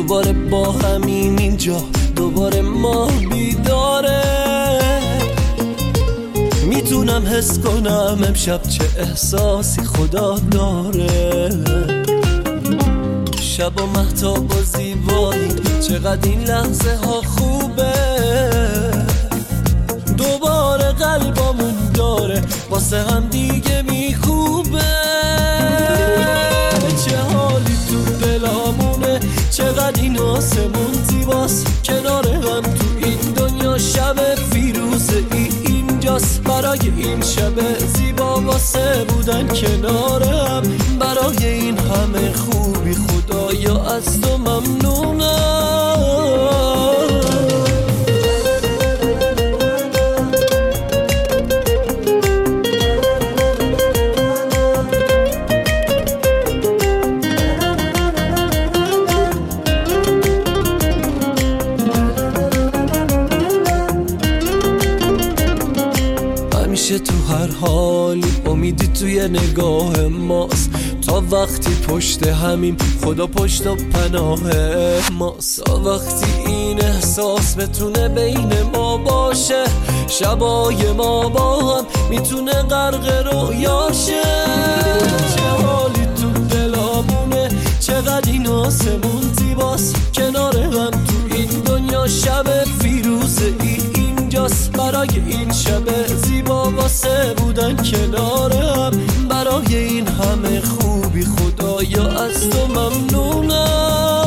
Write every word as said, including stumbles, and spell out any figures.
دوباره با همین اینجا، دوباره ما بیداره. میتونم حس کنم امشب چه احساسی خدا داره. شب و مهتاب و زیبایی، چقدر این لحظه ها خوبه. دوباره قلبمون داره واسه هم دیگه میخوبه. چه حالی تو دلامونه، چقدر این آسمون زیباست. کنار هم تو این دنیا شب فیروزه ای اینجاست. برای این شب زیبا واسه بودن کنار هم، برای این همه خوبی خدایا از تو ممنونم. همیشه تو هر حالی امیدی توی نگاه ماست. تا وقتی پشت همیم خدا پشت و پناه ماست. تا وقتی این احساس بتونه بین ما باشه، شبای ما با هم میتونه غرق رویاشه. چه حالی تو دلامونه، چقدر این آسمون زیباست. کنار هم تو این دنیا شب فیروزه ای اینجاست. برای این شب زیبا واسه بودن کنار هم، برای این همه خوبی خدایا از تو ممنونم.